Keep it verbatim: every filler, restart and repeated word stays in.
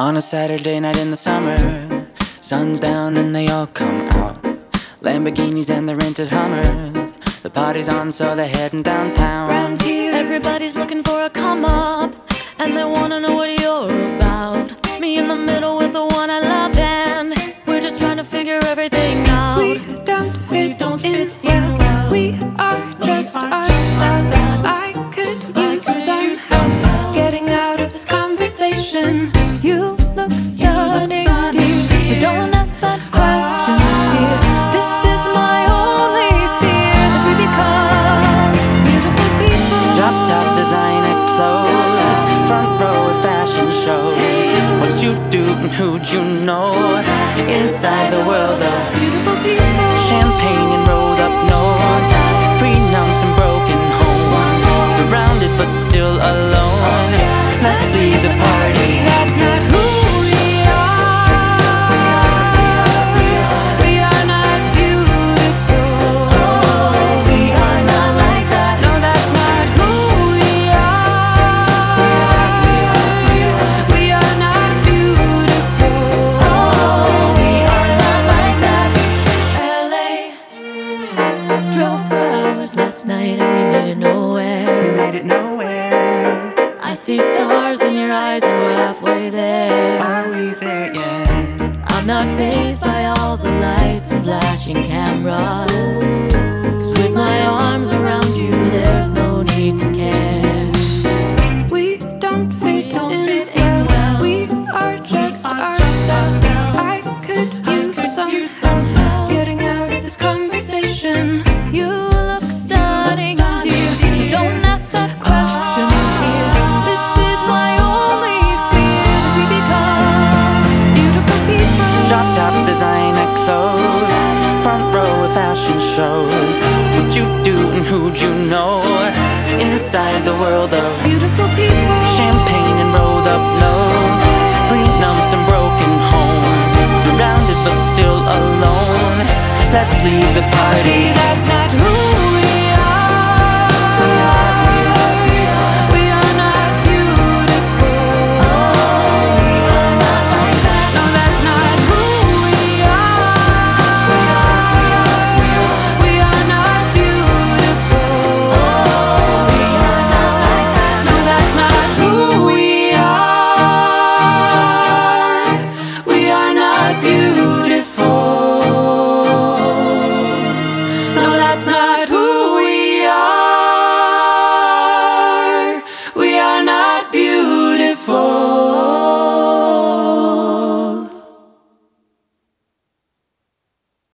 On a Saturday night in the summer, sun's down and they all come out. Lamborghinis and the rented Hummers, the party's on so they're heading downtown. Round here, everybody's looking for a come up, and they wanna know what you're about. Me in the middle with the one I love, and we're just trying to figure everything out. We don't fit, we don't fit in, yeah. well. We are just ourselves. I could use some help getting out of this conversation. You look stunning, dear, so don't ask that question here. This is my only fear, that we become Beautiful people. Drop top designer clothes, front row at fashion shows. What you do and who'd you know? Inside the world of Beautiful people. champagne and rolled up notes, prenups and broken homes, surrounded but still alone. Let's leave the party. That's not who we are. We are, we are, we are. We are not beautiful. Oh, we are not like that. No, that's not who we are. We are, we are, we are. We are not beautiful. Oh, we are not like that. L A. Drove for hours last night and we made it nowhere. Made it nowhere. I see stars in your eyes and we're halfway there. Are we there yet? I'm not fazed by all the lights and flashing cameras, 'cause with my arms around you there's no need to care. We don't fit We don't in, fit in well. We are just are just ourselves. ourselves. I could use could some use some help getting out of this conversation. You look stunning, dear, so don't ask that question here. This is my only fear, that we become Beautiful people. Drop top designer clothes, front row of fashion shows. What you do and who'd you know? Inside the world of Beautiful people. champagne and rolled up notes, prenups and broken homes, surrounded but still alone. Let's leave the party.